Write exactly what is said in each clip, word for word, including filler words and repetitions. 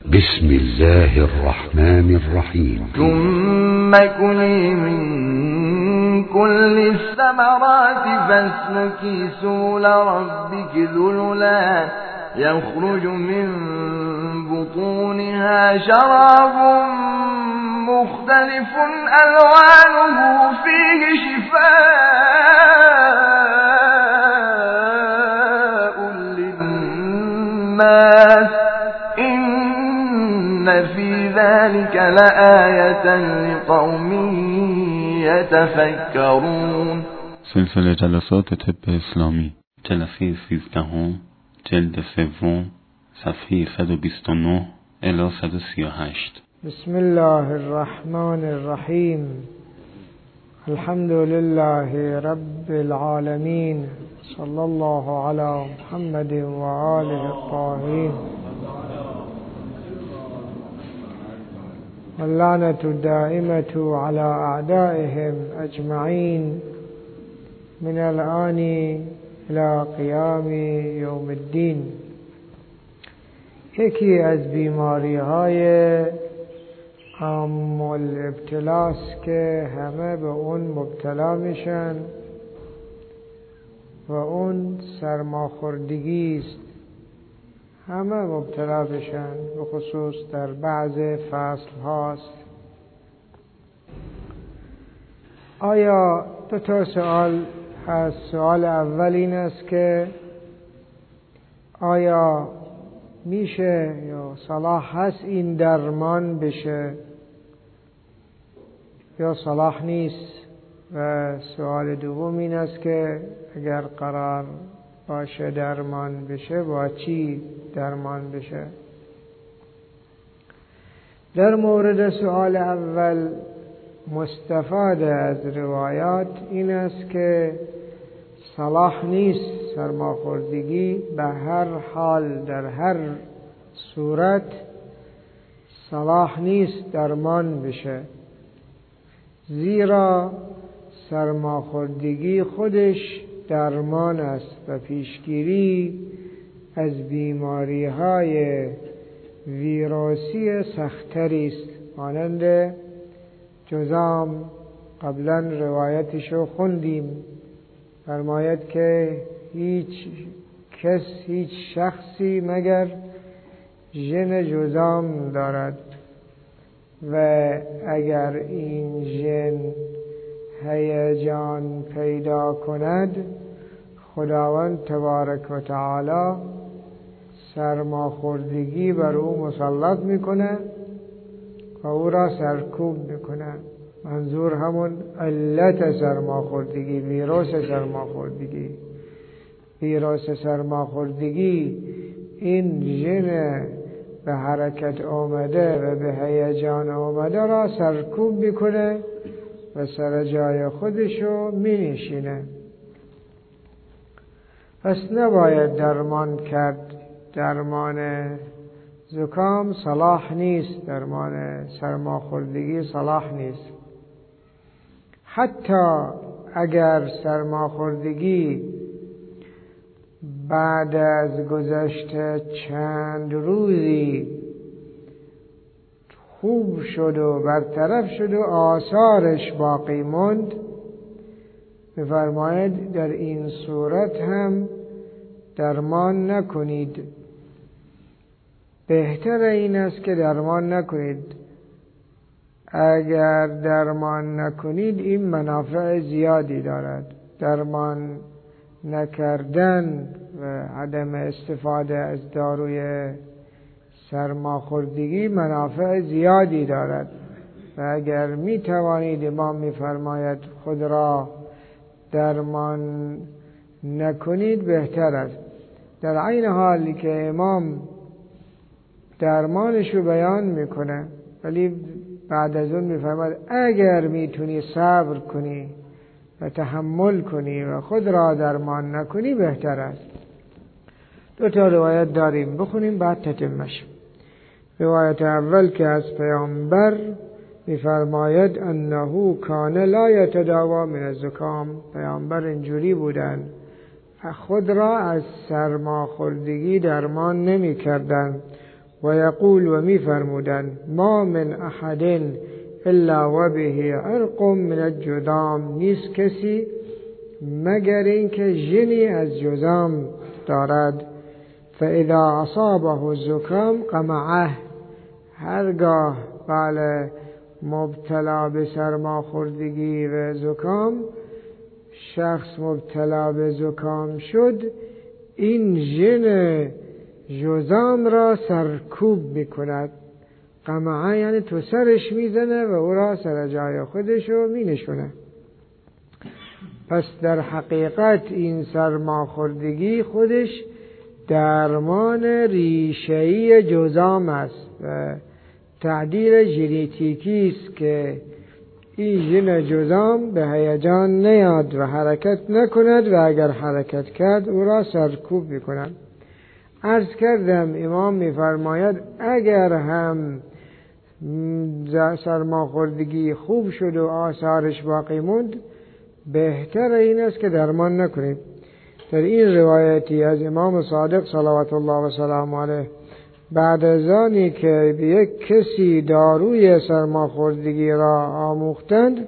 بسم الله الرحمن الرحيم. ثم كلي من كل الثمرات فاسلكي سبل ربك ذللا يخرج من بطونها شراب مختلف ألوانه فيه شفاء للناس إن في ذلك لآية لقوم يتفكرون. سلسله جلسات طب اسلامی، جلسه سیزدهم، جلد سوم، صفحه صد و بیست و نه الی صد و سی و هشت. بسم الله الرحمن الرحیم. الحمد لله رب العالمین، صلی الله علی محمد و آله الطاهرین، واللعنة الدائمة على أعدائهم أجمعين من الآن إلى قیام یوم الدین. یکی از بیماری های عام الابتلاست که همه به اون مبتلا میشن و اون سرماخوردگی است. همه مبتلا بشن، به خصوص در بعض فصل هاست. آیا دو تا سوال هست. سوال اول این است که آیا میشه یا صلاح هست این درمان بشه یا صلاح نیست؟ و سوال دوم این است که اگر قرار باشه درمان بشه با چی درمان بشه؟ در مورد سوال اول مستفاد از روایات این است که صلاح نیست سرماخوردگی، به هر حال در هر صورت صلاح نیست درمان بشه، زیرا سرماخوردگی خودش درمان است و پیشگیری از بیماری های ویروسی سختری است، مانند جذام. قبلا روایتشو خوندیم، فرماید که هیچ کس هیچ شخصی مگر ژن جذام دارد و اگر این ژن هیجان پیدا کند، خداوند تبارک و تعالی سرماخوردگی بر او مسلط میکنه و او را سرکوب میکنه. منظور همون علت سرماخوردگی، ویروس سرماخوردگی. ویروس سرماخوردگی این ژن به حرکت آمده و به هیجان آمده را سرکوب میکنه و سر جای خودشو می نشینه. پس نباید درمان کرد. درمان زکام صلاح نیست، درمان سرماخوردگی صلاح نیست. حتی اگر سرماخوردگی بعد از گذشت چند روزی خوب شد و برطرف شد و آثارش باقی ماند، می‌فرماید در این صورت هم درمان نکنید. بهتر این است که درمان نکنید. اگر درمان نکنید این منافع زیادی دارد. درمان نکردن و عدم استفاده از داروی سرماخوردگی منافع زیادی دارد و اگر می توانید، امام می فرماید خود را درمان نکنید بهتر است. در عین حالی که امام درمانشو بیان میکنه، ولی بعد از اون می فرماید اگر می تونی صبر کنی و تحمل کنی و خود را درمان نکنی بهتر است. دو تا روایت داریم، بخونیم بعد تتمش. روایت اول که از پیامبر می‌فرماید انه کان لا یتداوی من الزکام. پیامبر اینجوری بودن، خود را از سرماخوردگی درمان نمی‌کردند و یقول و می فرمودن ما من احد الا و به عرق من الجذام، نیست کسی مگر اینکه ژنی از جذام دارد. فاذا اصابه الزکام قمعه، هرگاه بله مبتلا به سرماخوردگی و زکام، شخص مبتلا به زکام شد، این ژن جذام را سرکوب میکند. قمعه یعنی تو سرش میزنه و او را سر جای خودش رو مینشونه. پس در حقیقت این سرماخوردگی خودش درمان ریشه‌ای جذام است و تعدیل ژنتیکی است که این ژن جذام به هیجان نیاد و حرکت نکند و اگر حرکت کرد او را سرکوب میکند. عرض کردم امام میفرماید اگر هم سرماخوردگی خوب شد و آثارش باقی موند، بهتر این است که درمان نکنیم. در این روایتی از امام صادق صلوات الله و سلام علیه، بعد از آنی که به یک کسی داروی سرماخوردگی را آموختند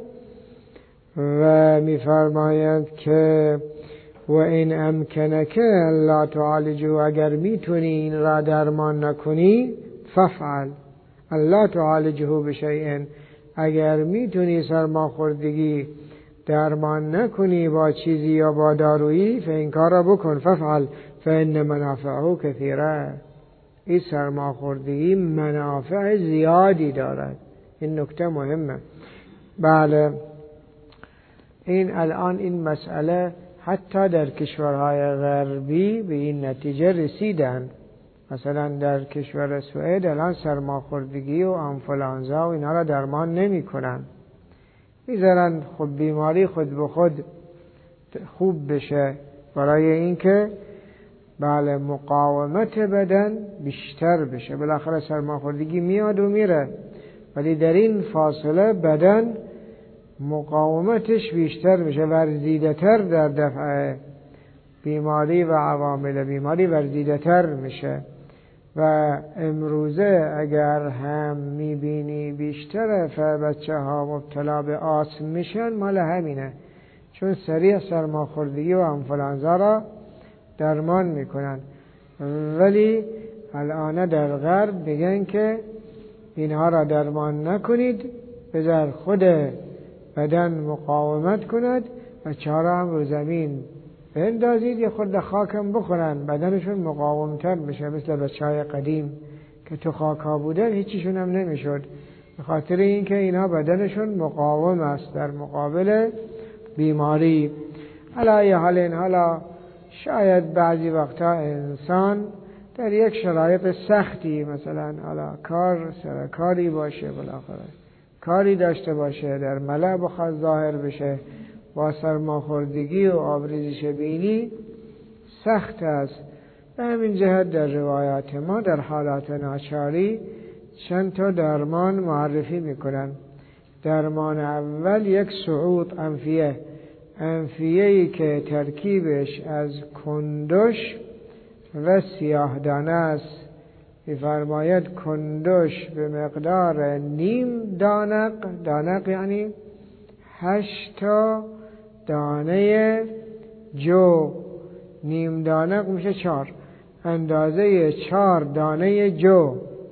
و می‌فرمایند که و این امکنک لا تعالجو، اگر میتونی این را درمان نکنی ففعل لا تعالجه بشیء، اگر میتونی سرماخوردگی درمان نکنی با چیزی یا با دارویی فین کار را بکن، ففعل فان منافعه کثیره، این سرماخوردگی منافع زیادی دارد. این نکته مهمه. بله این الان این مسئله حتی در کشورهای غربی به این نتیجه رسیدن. مثلا در کشور سوئد الان سرماخوردگی و آنفولانزا و اینا را درمان نمی کنن، میذارن خود بیماری خود به خود خوب بشه برای اینکه بله مقاومت بدن بیشتر بشه. بالاخره سرماخوردگی میاد و میره، ولی در این فاصله بدن مقاومتش بیشتر میشه، ورزیده تر در دفع بیماری و عوامل بیماری ورزیده تر میشه. و امروزه اگر هم میبینی بیشتر بچه ها مبتلا به آسم میشن، مال همینه، چون سریع سرماخوردگی و آنفولانزا را درمان میکنن. ولی الان در غرب بگن که اینها را درمان نکنید، بذار خود بدن مقاومت کند و چهارا هم رو زمین بندازید یه خورده خاکم بخورن، بدنشون مقاومتر بشه، مثل بچهای قدیم که تو خاک ها بودن هیچیشون هم نمیشد، به خاطر اینکه اینها بدنشون مقاوم است در مقابل بیماری. علی حال این حالا شاید بعضی وقتا انسان در یک شرایط سختی، مثلا حالا کار سر کاری باشه، بالاخره کاری داشته باشه، در ملأ بخواد ظاهر بشه، با سرماخوردگی و آبریزش بینی سخت است. به همین جهت در روایات ما در حالات ناچاری چند تا درمان معرفی میکنن. درمان اول یک صعود انفیه، انفیه‌ای که ترکیبش از کندش و سیاه دانه است. می‌فرماید کندش به مقدار نیم دانق، دانق یعنی هشت تا دانه جو، نیم دانق میشه چار، اندازه چار دانه جو.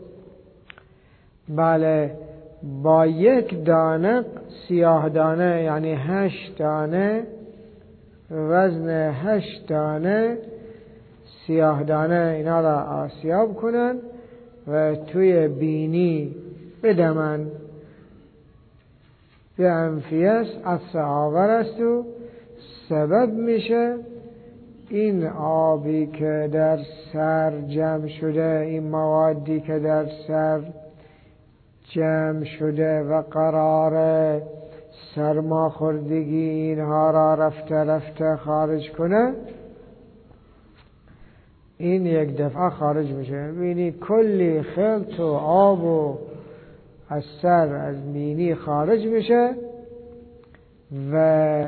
بله با یک دانق سیاه دانه یعنی هشت دانه، وزن هشت دانه سیاه دانه، اینا را آسیاب کنن و توی بینی بدمن. به انفیس عطس آور است و سبب میشه این آبی که در سر جمع شده، این موادی که در سر جمع شده و قرار سرماخوردگی اینها را رفته رفته خارج کنه، این یک دفعه خارج میشه. ببینی کلی خلط و آب و از سر از مینی خارج میشه و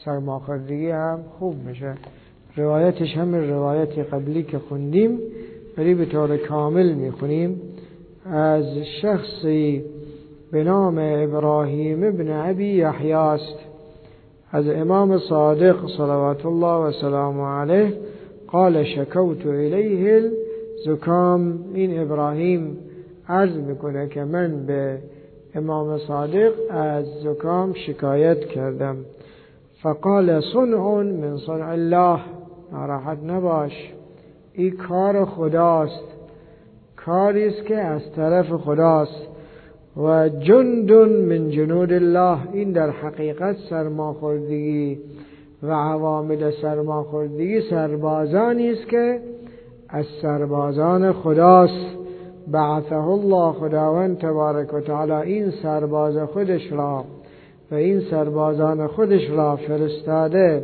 سرماخوردگی هم خوب میشه. روایتش هم روایت قبلی که خوندیم ولی به طور کامل میخونیم. از شخصی به نام ابراهیم ابن ابی یحیی است، از امام صادق صلوات الله و سلام علیه قال شکوت الیه الزکام. این ابراهیم عرض میکنه که من به امام صادق از زکام شکایت کردم. فقال صنع من صنع الله، ناراحت نباش، این کار خداست، کاری است که از طرف خداست. و جند من جنود الله، این در حقیقت سرماخوردگی و عوامل سرماخوردگی سربازانی است که از سربازان خداست. بعثه الله، خداوند تبارک و تعالی این سرباز خودش را و این سربازان خودش را فرستاده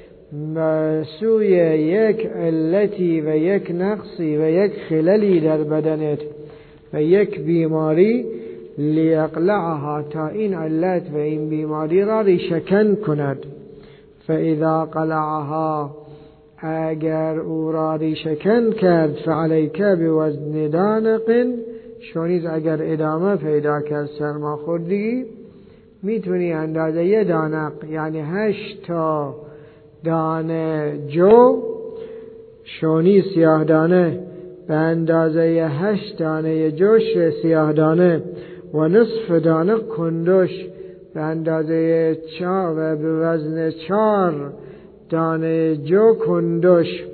سوی یک علتی و یک نقصی و یک خللی در بدنت و یک بیماری، لیقلعها، تا این علت و این بیماری را ریشه‌کن کند. فاذا قلعها، اگر او را ریشه‌کن کرد، فعلیک بوزن دانق، شونیز اگر ادامه پیدا کرد سرماخوردگی، میتونی اندازه یه دانق یعنی هشت تا دانه جو، شونی سیاه دانه به اندازه هشت دانه جوش سیاه دانه و نصف دانه کندش به اندازه چهار و به وزن چهار دانه جو کندش،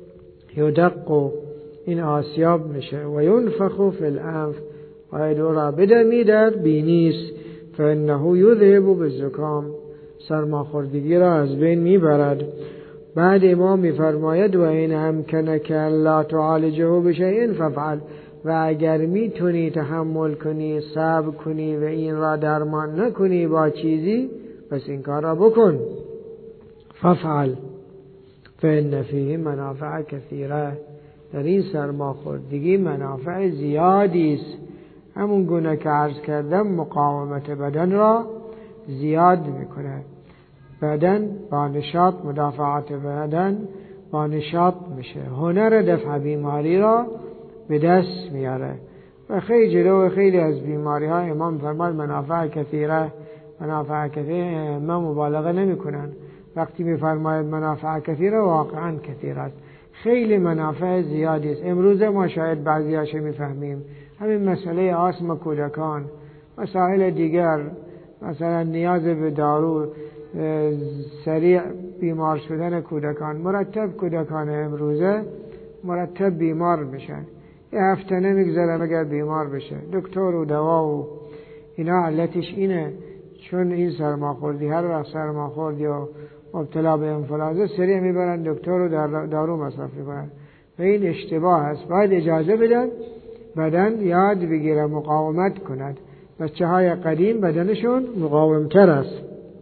یدقو، این آسیاب میشه، و ینفخو فی الانف، و دو را بدمی در بینیست، فانه یذهب بالزکام، سرماخوردگی را از بین میبرد. بعد امام میفرماید و این امکنک لا تعالجه بشیء ففعل، و اگر میتونی تحمل کنی، صبر کنی و این را درمان نکنی با چیزی، پس این کار را بکن. ففعل فإن فیه منافع کثیره، در این سرماخوردگی منافع زیادی است. همون گونه که عرض کردم مقاومت بدن را زیاد میکنه، بدن با نشاط، مدافعات بدن با نشاط میشه، هنر دفع بیماری را به دست میاره و خیلی جلو خیلی از بیماری ها امام فرماد منافع کثیره. منافع کثیره ما مبالغه نمی کنن، وقتی میفرماید منافع کثیره واقعا کثیر است، خیلی منافع زیادی است. امروز ما شاید بعضی هاش میفهمیم، همین مسئله آسم کودکان، مسائل دیگر، مثلا نیاز به دارو، سریع بیمار شدن کودکان، مرتب کودکان امروزه مرتب بیمار میشن، یه هفته نمیگذره مگر بیمار بشه. دکتر و دوا و اینا علتش اینه، چون این سرماخوردی، هر وقت سرماخوردی و مبتلا به انفلانزا سریع میبرن دکتر و دارو مصرف میکنن و این اشتباه است. باید اجازه بدن بدن یاد بگیره مقاومت کند. بچه های قدیم بدنشون مقاومتر است.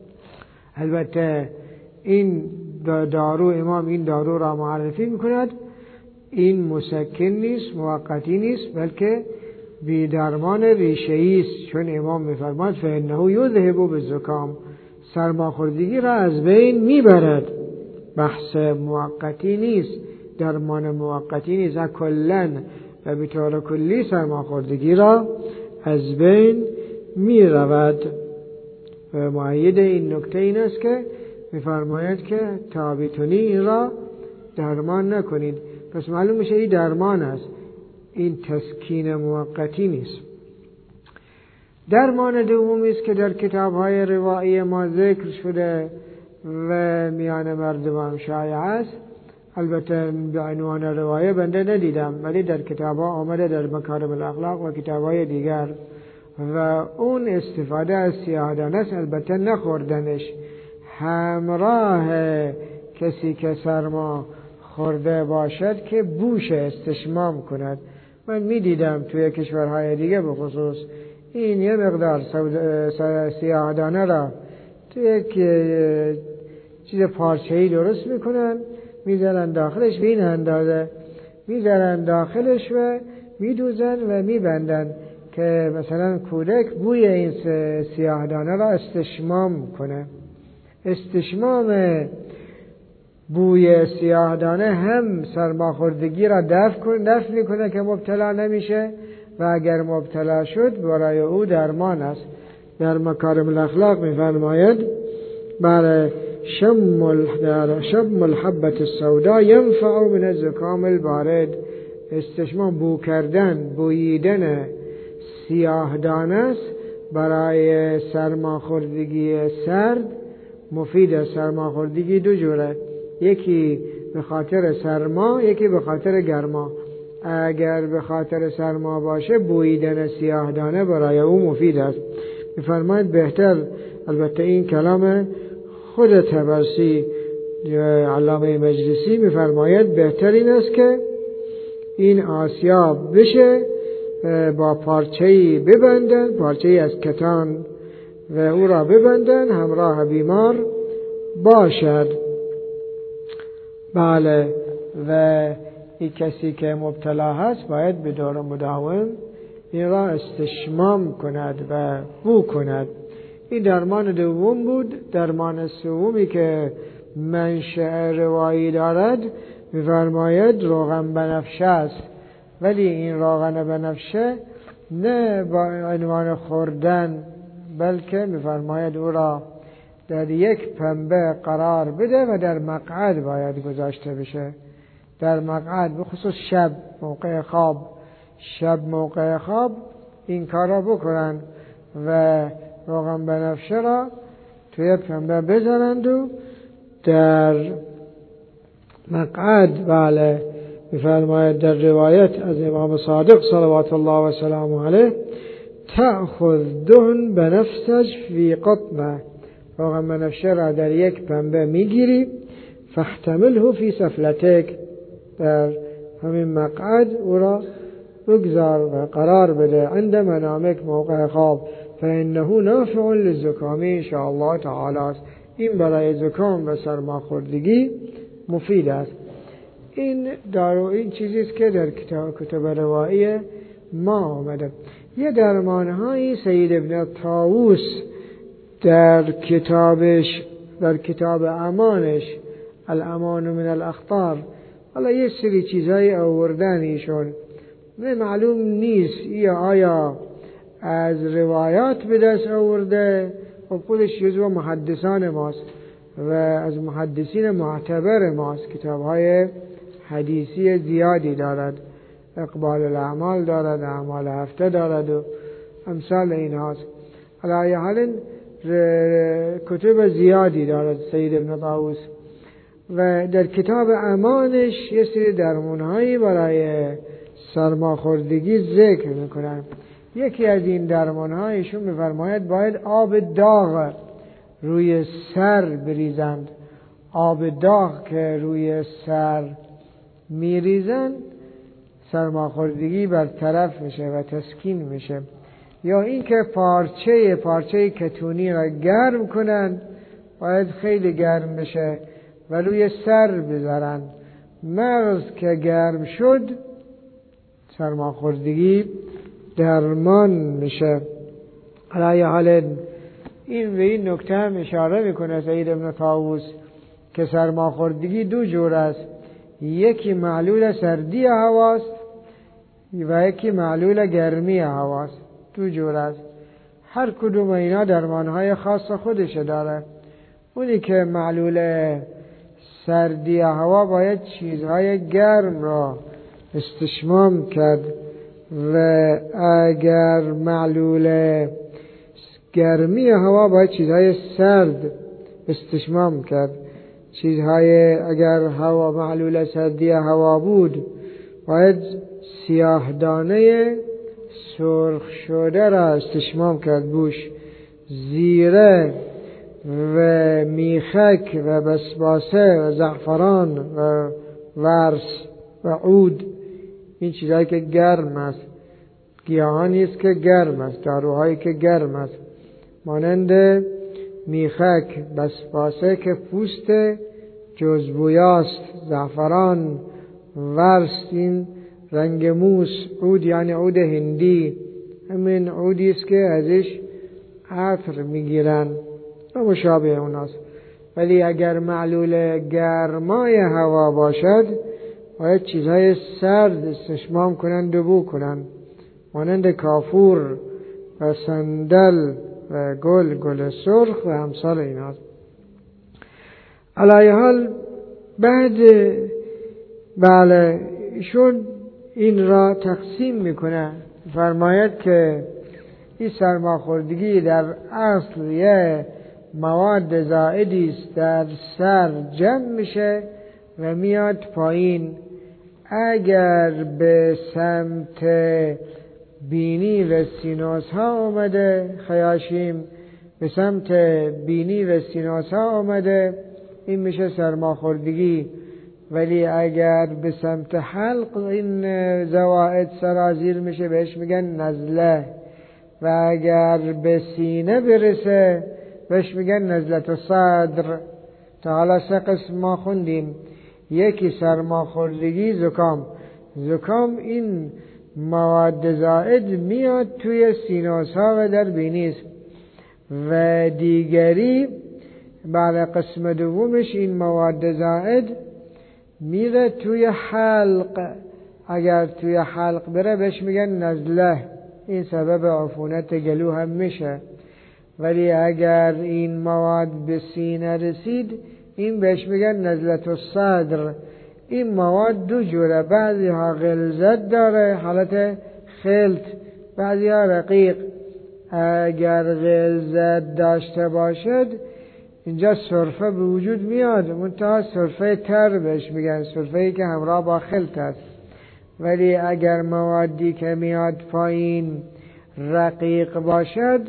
البته این دارو، امام این دارو را معرفی میکند، این مسکن نیست، موقتی نیست، بلکه بیدرمان ریشه‌ای است، چون امام میفرماد فانه یذهب بالزکام، سرماخوردگی را از بین میبرد. بحث موقتی نیست، درمان موقتی نیست، کلاً و به طور کلی سرماخوردگی را از بین میرود. و مؤید این نکته این است که میفرماید که تا بتونی این را درمان نکنید. پس معلوم میشه این درمان است، این تسکین موقتی نیست. درمان دومی است که در کتاب‌های روایی ما ذکر شده و میان مردمان شایع است، البته به عنوان روایه بنده ندیدم، ولی در کتاب‌ها آمده، در مکارم الاخلاق و کتاب‌های دیگر، و اون استفاده از سیاه‌دانه است، البته نخوردنش، همراه کسی که سرما خورده باشد که بوش استشمام کند. من می دیدم توی کشورهای دیگه به خصوص این یه مقدار سیاه‌دانه را توی یک چیز پارچه‌ای درست میکنن، میذارن داخلش، به این اندازه میذارن داخلش و میدوزن و میبندن که مثلا کودک بوی این سیاه‌دانه را استشمام کنه. استشمام بوی سیاهدانه هم سرماخوردگی را دفع دفع میکنه که مبتلا نمیشه و اگر مبتلا شد برای او درمان است. در مکارم الاخلاق میفرماید برای شم شم الحبة السوداء ينفع من الزکام البارد. استشمام بو کردن، بوییدن سیاهدانه است برای سرماخوردگی سرد مفید است. سرماخوردگی دو جوره، یکی به خاطر سرما، یکی به خاطر گرما. اگر به خاطر سرما باشه بوییدن سیاهدانه برای او مفید است. میفرماید بهتر، البته این کلام خود طبرسی علامه مجلسی میفرماید بهتر این است که این آسیاب بشه با پارچه‌ای ببندن، پارچه‌ای از کتان و او را ببندن همراه بیمار باشد. بله، و این کسی که مبتلا هست باید به دور مداوم این را استشمام کند و بو کند. این درمان دوم بود. درمان سومی که منشأ روایی دارد می‌فرماید روغن بنفشه است، ولی این روغن بنفشه نه با عنوان خوردن، بلکه می‌فرماید او را در یک پنبه قرار بده و در مقعد باید گذاشته بشه. در مقعد، به خصوص شب موقع خواب، شب موقع خواب این کار را بکنن و روغن بنفشه را توی پنبه بزنند و در مقعد، بله، می‌فرماید در روایت از امام صادق صلوات الله و سلامه علیه تأخذ دهن بنفسج فی قطنه، روغن بنفشه را در یک پنبه میگیری، فاحتمله فی سفلتک، در همین مقعد او را بگذار و قرار بده، عند منامک، موقع خواب، فانه نافع للزکام ان شاء الله تعالی. این برای زکام و سرماخوردگی مفید است. این دارو این چیزی است که در کتاب کتب روایی ما آمده. یه درمانهایی سید ابن طاووس در کتابش، در کتاب امانش، الامان من الاخطار، حالا یه سری چیزایی آوردن ایشون، نه معلوم نیست یا آیا از روایات به دست آورده. و خودش جزو محدثان ماست و از محدثین معتبر ماست، کتاب‌های حدیثی زیادی دارد، اقبال الاعمال دارد، اعمال هفته دارد و امثال این هاست. علی حال کتب زیادی دارد سید ابن طاووس و در کتاب امانش یه سری درمان‌هایی برای سرماخوردگی ذکر میکنن. یکی از این درمان‌هایشون می‌فرماید باید آب داغ روی سر بریزند. آب داغ که روی سر میریزند سرماخوردگی برطرف میشه و تسکین میشه. یا اینکه پارچه پارچه کتونی را گرم کنند، باید خیلی گرم بشه و روی سر بذارن. مغز که گرم شد سرماخوردگی درمان میشه. علی حال این به این نکته هم اشاره میکنه سید ابن طاووس که سرماخوردگی دو جور است، یکی معلول سردی هواست و یکی معلول گرمی هواست. دو جور است. هر کدوم اینا درمانهای خاص خودش داره. اونی که معلول سردی هوا باید چیزهای گرم را استشمام کرد و اگر معلول گرمی هوا باید چیزهای سرد استشمام کرد. چیزهای اگر هوا معلول سردی هوا بود باید سیاه دانه سرخ شده را استشمام کرد، بوش، زیره و میخک و بسباسه و زعفران و ورس و عود. این چیزهایی که گرم است، گیاهانی است که گرم است، داروهایی که گرم است، مانند میخک، بسباسه که پوست جزبویاست، زعفران، ورس این رنگ موس، عود یعنی عود هندی، همین عودی است که ازش عطر میگیرن و مشابه اوناست. ولی اگر معلول گرمای هوا باشد باید چیزهای سرد استشمام کنند و بو کنند، مانند کافور و صندل و گل گل سرخ و امثال اینها. علی حال بعد بله ایشون این را تقسیم میکنه، فرماید که این سرماخوردگی در اصل یه مواد زائدی است، در سر جمع میشه و میاد پایین. اگر به سمت بینی و سینوس ها آمده، خیاشیم به سمت بینی و سینوس ها آمده، این میشه سرماخوردگی. ولی اگر به سمت حلق این زوائد سرازیر میشه، بهش میگن نزله. و اگر به سینه برسه بهش میگن نزلت صدر. تا حالا سه قسم ما خوندیم، یکی سرماخوردگی، زکام. زکام این مواد زائد میاد توی سینوس ها و در بینی، و دیگری برای قسم دومش این مواد زائد میره توی حلق. اگر توی حلق بره بهش میگن نزله، این سبب عفونت گلو هم میشه. ولی اگر این مواد به سینه رسید این بهش میگن نزلت الصدر. این مواد دو جوره، بعضی ها غلظت داره، حالت خلط، بعضی ها رقیق. اگر غلظت داشته باشد اینجا سرفه به وجود میاد، منتها سرفه تر بهش میگن، سرفه‌ای که همراه با خلط است. ولی اگر موادی که میاد پایین رقیق باشد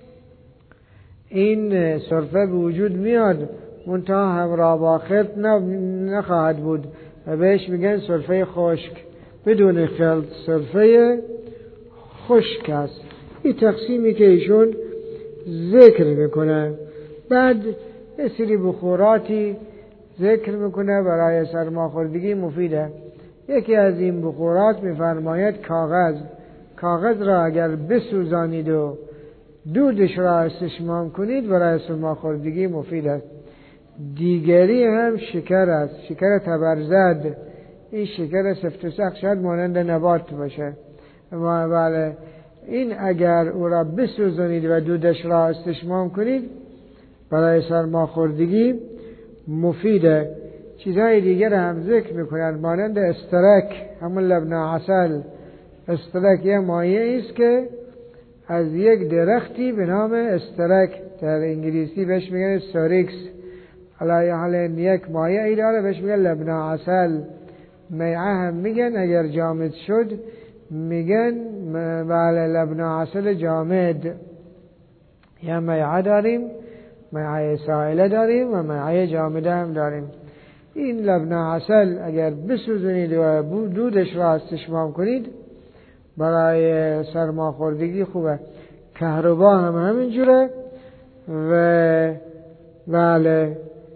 این سرفه به وجود میاد، منتها همراه با خلط نخواهد بود و بهش میگن سرفه خشک، بدون خلط سرفه خشک است. این تقسیمی که ایشون ذکر میکنه. بعد یه سری بخوراتی ذکر میکنه برای سرماخوردگی مفیده. یکی از این بخورات میفرماید کاغذ. کاغذ را اگر بسوزانید و دودش را استشمام کنید برای سرماخوردگی مفید است. دیگری هم شکر است، شکر تبرزد. این شکر سفت و سخت شاید مانند نبات باشه، اما بله این اگر او را بسوزانید و دودش را استشمام کنید برای سرماخوردگی مفیده. چیزهای دیگر هم ذکر میکنند، مانند استرک، همون لبن عسل. استرک یه مایه است که از یک درختی به نام استرک، در انگلیسی بهش میگن استاریکس، علی حال یک مایه ای داره بهش میگن لبن عسل. میعه هم میگن، اگر جامد شد میگن بله لبن عسل جامد. یا میعه داریم، میعه سائله داریم و میعه جامده هم داریم. این لبن عسل اگر بسوزونید و دودش را استشمام کنید برای سرماخوردگی خوبه. کهربا هم همینجوره و بله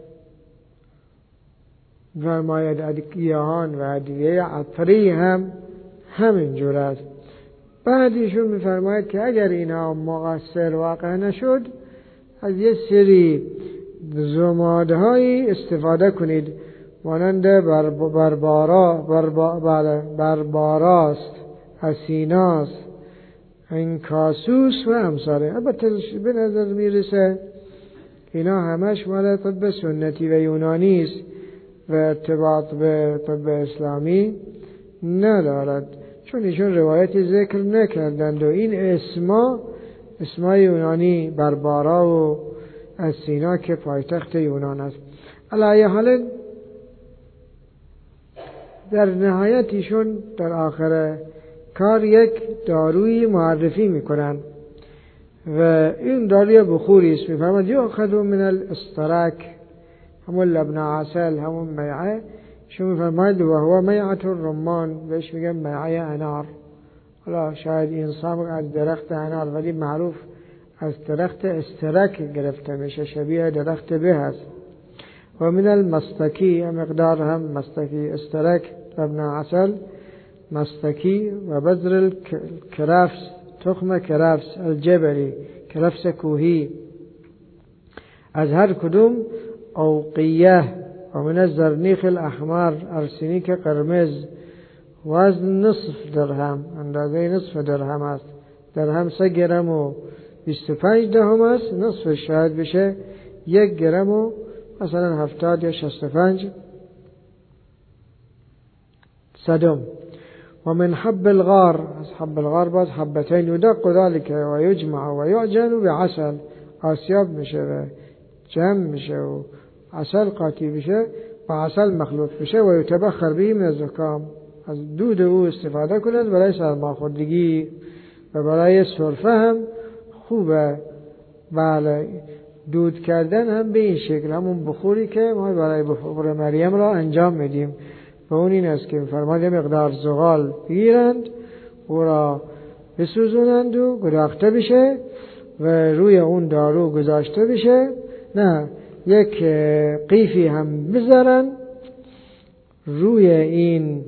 فرماید ادویهان و ادویه عطری هم همینجوره است. بعد ایشون میفرماید که اگر اینا مقصر واقع نشد از یه سری زمادهایی استفاده کنید، مانند بر بربارا بربا بله برباراست، اسیناس، انکاسوس و امثاله. البته به نظر میرسه اینا همش مال طب سنتی و یونانی است و ارتباط به طب اسلامی ندارد، چون ایشون روایتی ذکر نکردند و این اسما اسمای یونانی، بربارا و اسینا که پایتخت یونان است. علی حال در نهایت ایشون در آخر کار یک دارویی معرفی میکنن و این داروی بخوری است. میفرماید یؤخذ من الاسترک، همون لبن عسل، همون میعه. شما میفرماید و هو میعه الرمان، بهش میگن میعه انار. حالا شاید این صبغ از درخت انار، ولی معروف از درخت استرک گرفته میشه، شبیه درخت به هست. و من المستکی، مقدار هم مستکی، استرک، لبن عسل، مستکی و بذر الکرفس، تخم کرفس الجبلی، کرفس کوهی. از هر کدوم اوقیه و من الزرنیخ الاحمر ارسنیک قرمز وزن نصف درهم، اندازه نصف درهم است. درهم سه گرم و بیست و پنج دهم است، نصف شاید بشه یک گرم و مثلا هفتاد یا شست و پنج صدم. و من حب الغار، از حب الغار باز حبتین یدق ذلك و یجمع و یعجن بعسل، آسیاب میشه و جمع میشه و عسل قاطی بشه و عسل مخلوط بشه و یتبخر به من الزکام، از دود او استفاده کند برای سرماخوردگی و برای سرفه هم خوبه. بله، دود کردن هم به این شکل، همون بخوری که ما برای بخور مریم را انجام میدیم و اون این است که فرماد یه مقدار زغال بگیرند، او را بسوزونند و گداخته بشه و روی اون دارو گذاشته بشه، نه یک قیفی هم بذارن روی این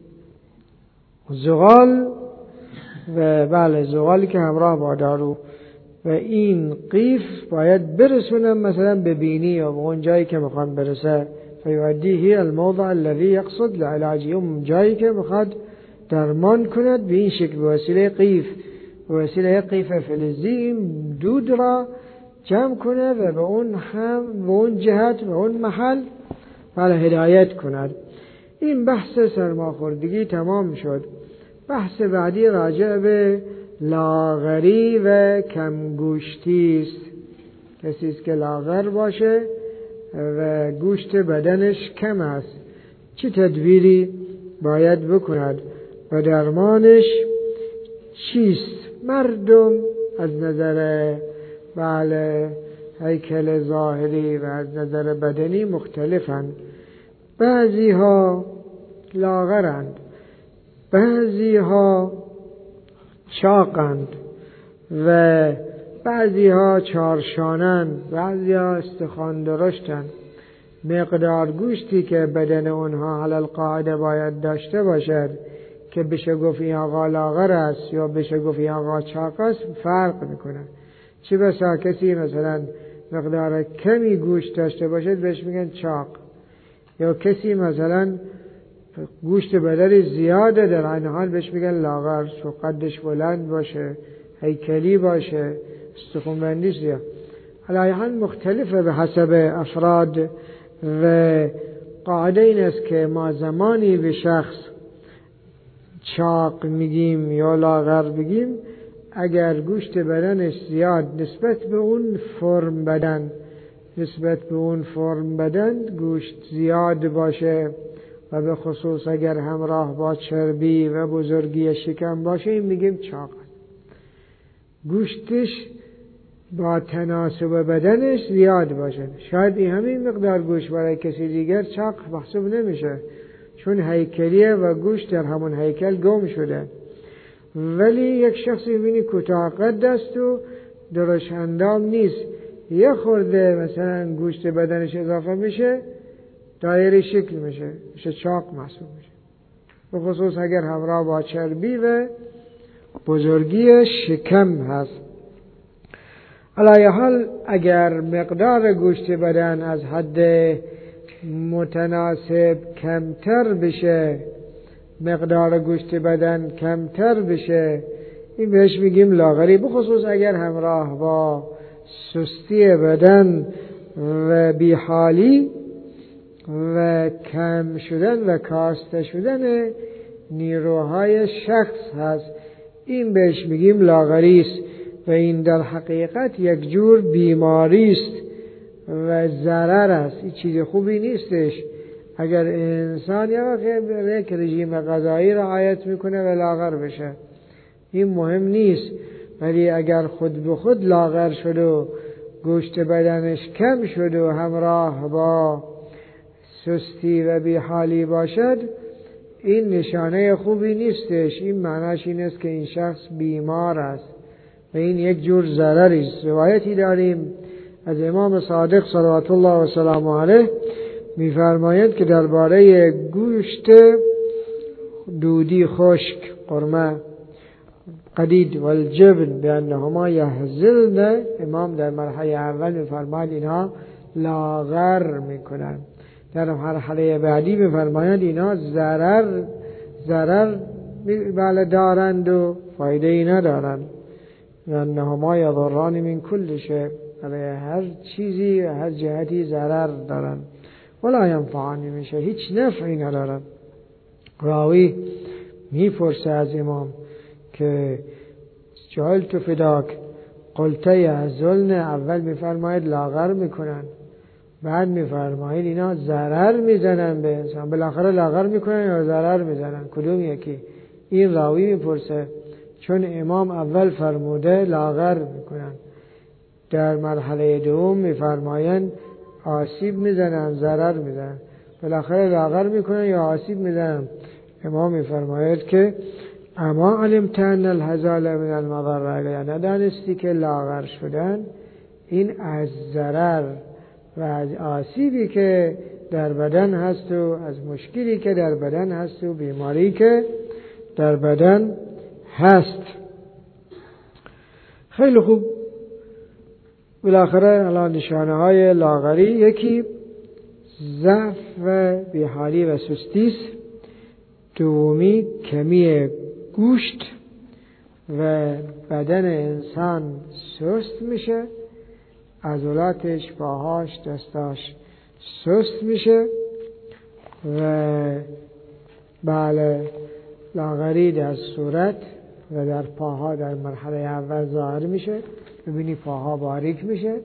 زغال و بله زغالی که همراه با دارو، و این قیف باید برسونم مثلا به بینی یا به اون جایی که میخوان برسه، فیودیه الموضع الذي یقصد لعلاجی، اون جایی که میخواد درمان کند به این شکل به وسیله قیف، به وسیله قیف فلزی دود را جمع کنه و به اون هم به اون جهت به اون محل بله هدایت کند. این بحث سرماخوردگی تمام شد. بحث بعدی راجع به لاغری و کمگوشتی است. کسی است که لاغر باشه و گوشت بدنش کم است، چه تدبیری باید بکند و درمانش چیست؟ مردم از نظر بله هیکل ظاهری و از نظر بدنی مختلفند. بعضی ها لاغرند، بعضی ها چاقند و بعضی ها چارشانند، بعضی ها استخوان درشتند. مقدار گوشتی که بدن اونها علی القاعده باید داشته باشد که بشه گفت این آقا لاغر است یا بشه گفت این آقا چاق است فرق میکنه. چه بسا کسی مثلا مقدار کمی گوشت داشته باشد بهش میگن چاق، یا کسی مثلا گوشت بدنش زیاده در این حال بهش میگن لاغر، چون قدش بلند باشه، هیکلی باشه، استخوان‌بندیش زیاد. علی حال مختلفه به حسب افراد و قاعده این است که ما زمانی به شخص چاق میگیم یا لاغر بگیم اگر گوشت بدنش زیاد نسبت به اون فرم بدن نسبت به اون فرم بدن گوشت زیاد باشه و به خصوص اگر همراه با چربی و بزرگی شکم باشه این میگیم چاق. گوشتش با تناسب بدنش زیاد باشه. شاید این همین مقدار گوشت برای کسی دیگر چاق محسوب نمیشه چون هیکلیه و گوشت در همون هیکل گم شده، ولی یک شخصی میبینی کوتاه قد است و درش اندام نیست، یه خورده مثلا گوشت بدنش اضافه میشه دایره شکل میشه، میشه چاق محسوب میشه، به خصوص اگر همراه با چربی و بزرگی شکم هست. علی حال اگر مقدار گوشت بدن از حد متناسب کمتر بشه، مقدار گوشت بدن کمتر بشه، این بهش میگیم لاغری، بخصوص اگر همراه با سستی بدن و بیحالی و کم شدن و کاسته شدن نیروهای شخص هست، این بهش میگیم لاغری است و این در حقیقت یک جور بیماری است و ضرر است. این چیز خوبی نیستش. اگر انسان یک رژیم غذایی رعایت میکنه و لاغر بشه این مهم نیست، ولی اگر خود به خود لاغر شد و گوشت بدنش کم شد و همراه با سستی و بیحالی باشد این نشانه خوبی نیستش. این معناش این است که این شخص بیمار است و این یک جور ضرری است. روایتی داریم از امام صادق صلوات الله و سلامه علیه می‌فرماید که درباره گوشت دودی خشک قرمه قدید و الجبن بانهما یحزلن، امام در مرحله اول می‌فرماید اینها لاغر میکنن. در مرحله بعدی میفرمایند اینا ضرر ضرر بله دارند و فایده ای ندارند. انهما یضران من کل شیء، برای هر چیزی و هر جهتی ضرر دارند. ولا ینفعان من شیء، هیچ نفعی ندارند. راوی میپرسه از امام که جعلت فداک قلت یحزلن، اول میفرماید لاغر میکنن، بعد میفرماید اینا ضرر میزنن به انسان. بالاخره لاغر میکنن یا ضرر میزنن؟ کدوم یکی؟ این راوی میپرسه، چون امام اول فرموده لاغر میکنن، در مرحله دوم میفرمایند آسیب میزنن ضرر میزنن. بالاخره لاغر میکنن یا آسیب میزنن؟ امام میفرماید که اما علمت ان الهزال من المضر، یعنی ندانستی که لاغر شدن این از ضرر و از آسیبی که در بدن هست و از مشکلی که در بدن هست و بیماری که در بدن هست. خیلی خوب. بالاخره الان نشانه های لاغری، یکی ضعف و بیحالی و سستی است، دومی کمی گوشت و بدن انسان سست میشه، عضلاتش، پاهاش، دستاش سست میشه و بله لاغری در صورت و در پاها در مرحله اول ظاهر میشه. ببینی پاها باریک میشه،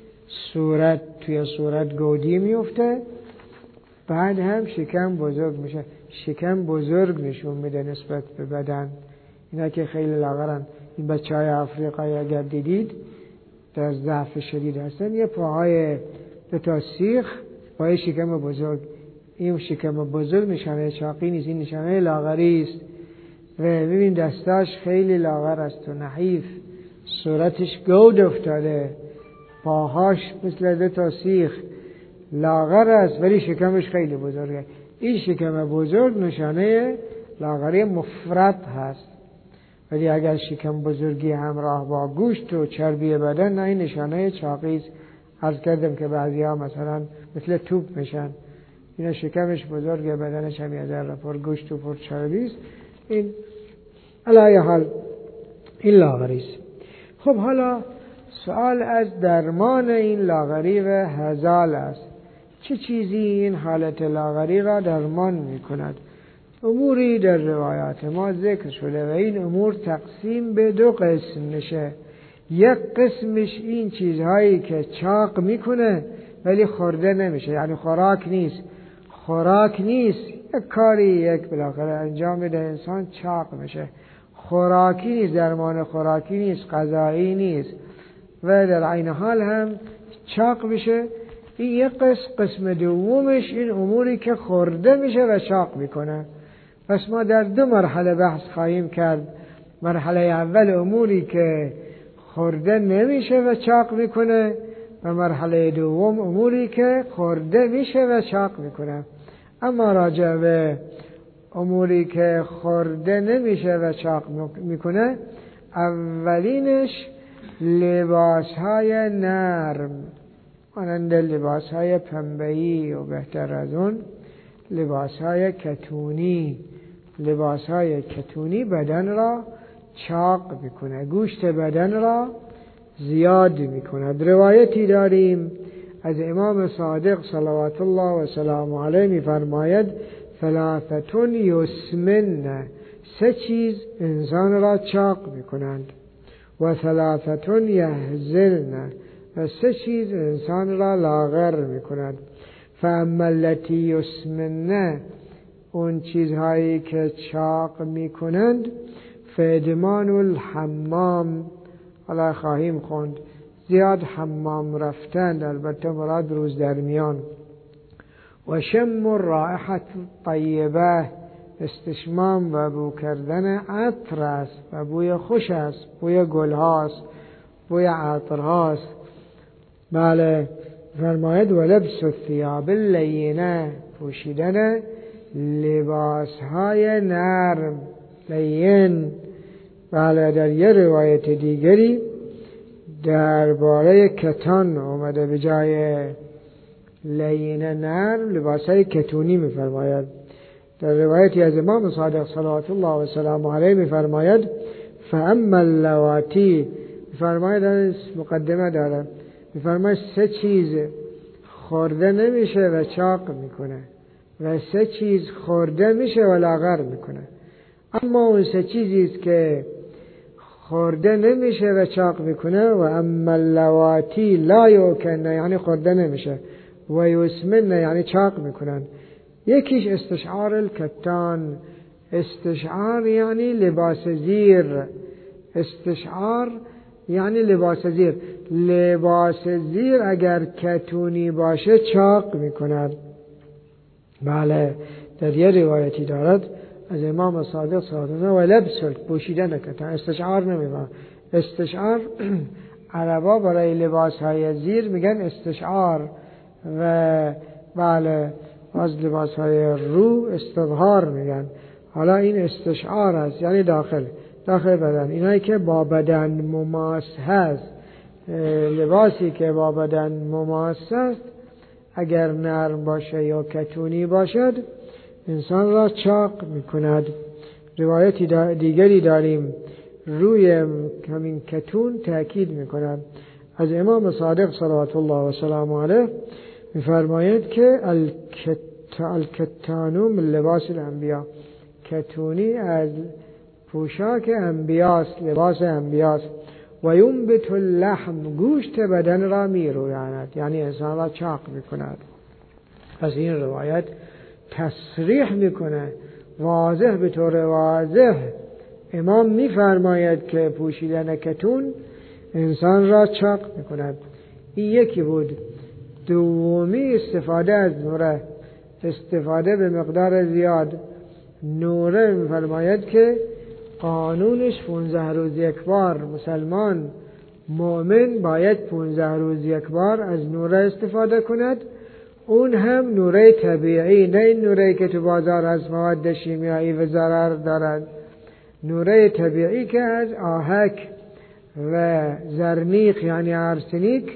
صورت توی صورت گودی میفته، بعد هم شکم بزرگ میشه. شکم بزرگ نشون میده نسبت به بدن. اینا که خیلی لاغرن، این بچه های افریقایی اگر دیدید در ضعف شدید هستن، یه پاهای دو تا سیخ با شکم بزرگ. این شکم بزرگ نشانه چاقی نیست، این نشانه لاغری است. و ببین دستاش خیلی لاغر است و نحیف، صورتش گود افتاده، پاهاش مثل دو تا سیخ لاغر است ولی شکمش خیلی بزرگه. این شکم بزرگ نشانه لاغری مفرط هست. ولی اگر شکم بزرگی همراه با گوشت و چربی بدن، نه، این نشانه چاقی است. عرض کردم که بعضی ها مثلا مثل توپ میشن، اینا شکمش بزرگه، بدنش هم یه ذره پر گوشت و پر چربی است. این علی حال این لاغری است. خب حالا سوال از درمان این لاغری و هزال است. چه چیزی این حالت لاغری را درمان می کند؟ اموری در روایات ما ذکر شده و این امور تقسیم به دو قسم میشه. یک قسمش این چیزهایی که چاق میکنه ولی خورده نمیشه، یعنی خوراک نیست. خوراک نیست، یک کاری یک بالاخره انجام بده انسان چاق میشه. خوراکی نیست، درمان خوراکی نیست، غذایی نیست و در عین حال هم چاق میشه. این یک قسم. قسم دومش این اموری که خورده میشه و چاق میکنه. پس ما در دو مرحله بحث خواهیم کرد. مرحله اول اموری که خورده نمیشه و چاق میکنه و مرحله دوم اموری که خورده میشه و چاق میکنه. اما راجع به اموری که خورده نمیشه و چاق میکنه، اولینش لباسهای نرم، مانند لباسهای پنبه‌ای و بهتر از اون لباسهای کتونی. لباسهای کتونی بدن را چاق میکنه، گوشت بدن را زیاد میکند. روایتی داریم از امام صادق صلوات الله و سلام علیه میفرماید ثلاثتون یسمن، سه چیز انسان را چاق میکنند، و ثلاثتون یهزلن، و سه چیز انسان را لاغر میکند. فاما التی یسمن، اون چیزهایی که چاق میکنند، فادمان الحمام، حالا خواهیم خوند زیاد حمام رفتن، البته مراد روز درمیان. و شم الرائحة الطیبه، استشمام و بو کردن عطر است و بوی خوش است، بوی گل هاست، بوی عطر هاست. بله فرماید و لبس الثیاب اللینه، پوشیدن لباس های نرم لین. بله در یه روایت دیگری درباره کتان اومده به جای لین نرم، لباسهای کتونی میفرماید. در روایتی از امام صادق صلوات الله و سلامه علیه میفرماید فاما اللواتی، میفرماید از مقدمه داره، میفرماید سه چیز خورده نمیشه و چاق میکنه و سه چیز خورده میشه و لاغر میکنه. اما اون سه چیزی است که خورده نمیشه و چاق میکنه و اما اللواتی لا یوکنه، یعنی خورده نمیشه، و یسمنه یعنی چاق میکنن. یکیش استشعار الکتان، استشعار یعنی لباس زیر، استشعار یعنی لباس زیر. لباس زیر اگر کتونی باشه چاق میکند. بله، در یه روایتی دارد از امام صادق صلوات الله و لبس پوشیدن کتان، استشعار نمیبرد. استشعار عربا برای لباس های زیر میگن استشعار، و بله از لباس های رو استظهار میگن. حالا این استشعار است، یعنی داخل داخل بدن. اینایی که با بدن مماس هست، لباسی که با بدن مماس است اگر نرم باشه یا کتونی باشد انسان را چاق میکند. روایتی دیگری داریم روی همین کتون تأکید میکند از امام صادق صلوات الله و سلامه علیه، میفرماید که الکتانو من لباس الانبیا، کتونی از پوشاک انبیاست، لباس انبیاست. و ینبت اللحم، گوشت بدن را میرویاند، یعنی انسان را چاق میکند. پس این روایت تصریح میکنه واضح، به طور واضح امام میفرماید که پوشیدن کتون انسان را چاق میکند. این یکی بود. دومی استفاده از نوره، استفاده به مقدار زیاد. نوره میفرماید که قانونش پونزده روز یک بار، مسلمان مؤمن باید پونزده روز یک بار از نوره استفاده کند. اون هم نوره طبیعی، نه این نوره که تو بازار از مواد شیمیایی و ضرر دارد. نوره طبیعی که از آهک و زرنیق یعنی آرسنیک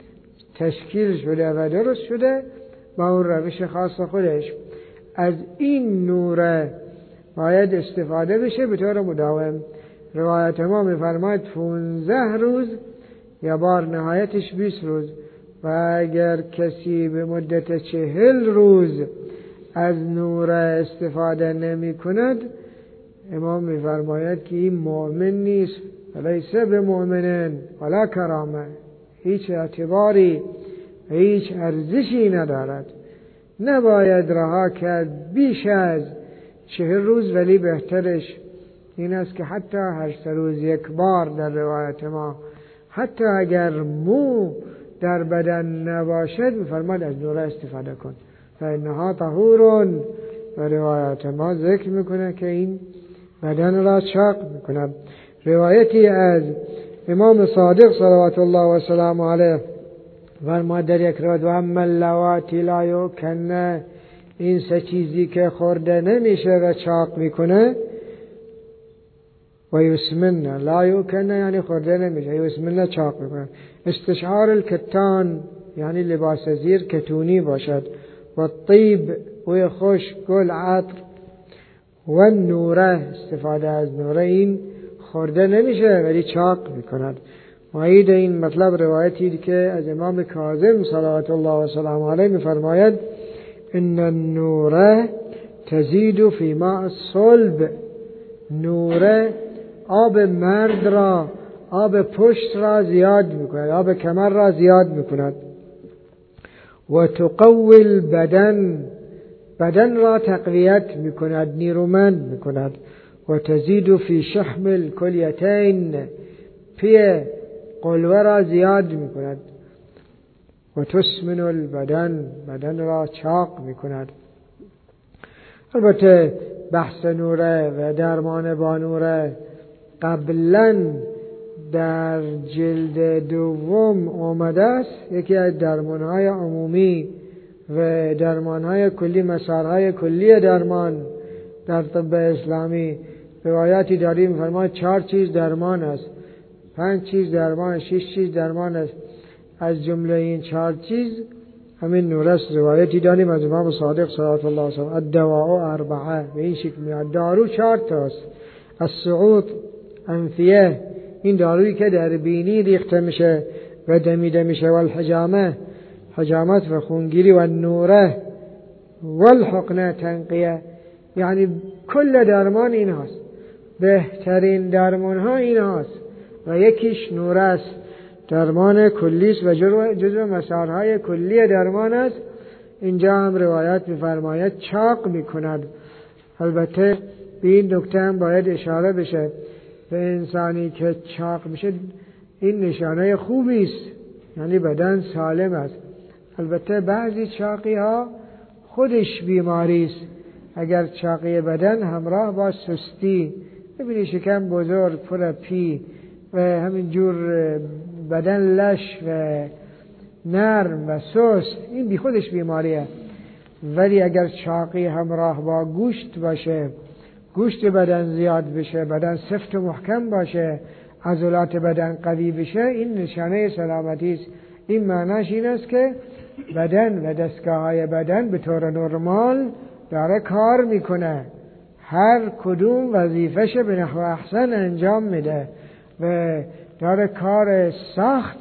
تشکیل شده و درست شده با اون روش خاص خودش. از این نوره باید استفاده بشه به طور مداوم. روایت ما میفرماید پونزده روز یا بار نهایتش بیست روز، و اگر کسی به مدت چهل روز از نور استفاده نمی کند امام میفرماید که این مؤمن نیست، ولیسه به مؤمنن ولا کرامه، هیچ اعتباری هیچ ارزشی ندارد. نباید رها کرد بیش از چهل روز، ولی بهترش این است که حتی هشت روز یک بار در روایت ما، حتی اگر مو در بدن نباشد میفرماد از نور استفاده کن فانها طهورون. و روایت ما ذکر میکنه که این بدن را چاق میکنه. روایتی از امام صادق صلوات الله و سلام علیه فرمود در یک روایت و اما اللواتی لا یکنه، این سه چیزی که خورده نمیشه و چاق میکنه، و یسمنه لا یکنه یعنی خورده نمیشه، یسمنه چاق میکنه. استشعار الکتان یعنی لباس زیر کتونی باشد، و طیب و خوش گل عطر، و نوره استفاده از نوره این خورده نمیشه ولی چاق میکند. معید این مطلب روایتی که از امام کاظم صلوات الله و سلام علیه میفرماید ان النوره تزید فی ماء الصلب، نوره آب مرد را، آب پشت را زیاد میکند، آب کمر را زیاد میکند. و تقوی البدن، بدن را تقویت میکند، نیرومند میکند. و تزید فی شحم الکلیتین، پی قلوه را زیاد میکند. و تسمن البدن، بدن را چاق میکند. البته بحث نوره و درمان با نوره قبلا در جلد دوم آمده است. یکی از درمانهای عمومی و درمانهای کلی، مسارهای کلی درمان در طب اسلامی، روایاتی داریم فرماید چهار چیز درمان است، پنج چیز درمان، شش چیز درمان است. از جمله این چهار چیز همین نورست روایتی داریم از امام صادق صلوات الله علیه و الدواء اربعه، به این شکل میاد. دارو چهار تاست. السعود انفیه، این دارویی که در بینی ریخته میشه و دمیده میشه، و الحجامه، حجامت و خونگیری، و النوره و الحقنه تنقیه، یعنی کل درمان این هاست، بهترین درمان ها این هاست. و یکیش نوره است، درمان کلیست و جزو مسارهای کلی درمان است. اینجا هم روایت می‌فرماید چاق می‌کند. البته به این نکته هم باید اشاره بشه، به انسانی که چاق میشه این نشانه خوبی است، یعنی بدن سالم است. البته بعضی چاقی ها خودش بیماری است. اگر چاقی بدن همراه با سستی، ببینی شکم بزرگ پر پی و همینجور بدن لش و نرم و سست، این بی خودش بیماریه. ولی اگر چاقی همراه با گوشت باشه، گوشت بدن زیاد بشه، بدن سفت و محکم باشه، عضلات بدن قوی بشه، این نشانه سلامتی است. این معناش این است که بدن و دستگاه های بدن به طور نرمال داره کار میکنه، هر کدوم وظیفش به نحو احسن انجام میده و داره کار ساخت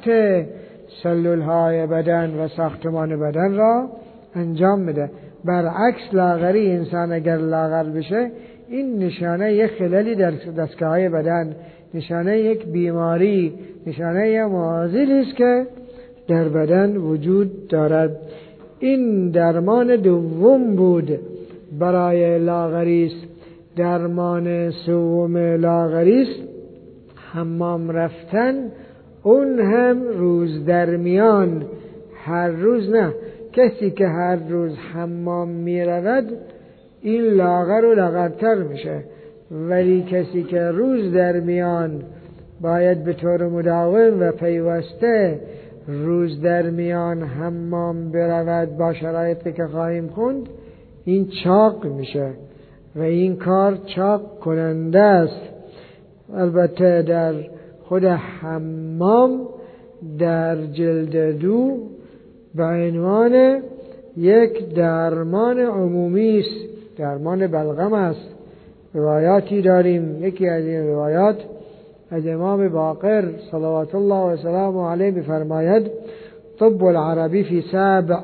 سلول های بدن و ساختمان بدن را انجام میده. برعکس لاغری، انسان اگر لاغر بشه، این نشانه یک خللی در دستگاه های بدن، نشانه یک بیماری، نشانه یک معاضلی است که در بدن وجود دارد. این درمان دوم بود برای لاغری است. درمان سوم لاغری است حمام رفتن، اون هم روز درمیان، هر روز نه. کسی که هر روز حمام می رود این لاغر و لاغرتر میشه، ولی کسی که روز درمیان باید به طور مداوم و پیوسته روز درمیان حمام برود با شرایطی که خواهیم خوند، این چاق میشه و این کار چاق کننده است. البته در خود حمام در جلد دو به عنوان یک درمان عمومی است، درمان بلغم است. روایاتی داریم، یکی از این روایات از امام باقر صلوات الله و سلامه علیه بفرماید طب العربی فی سبع،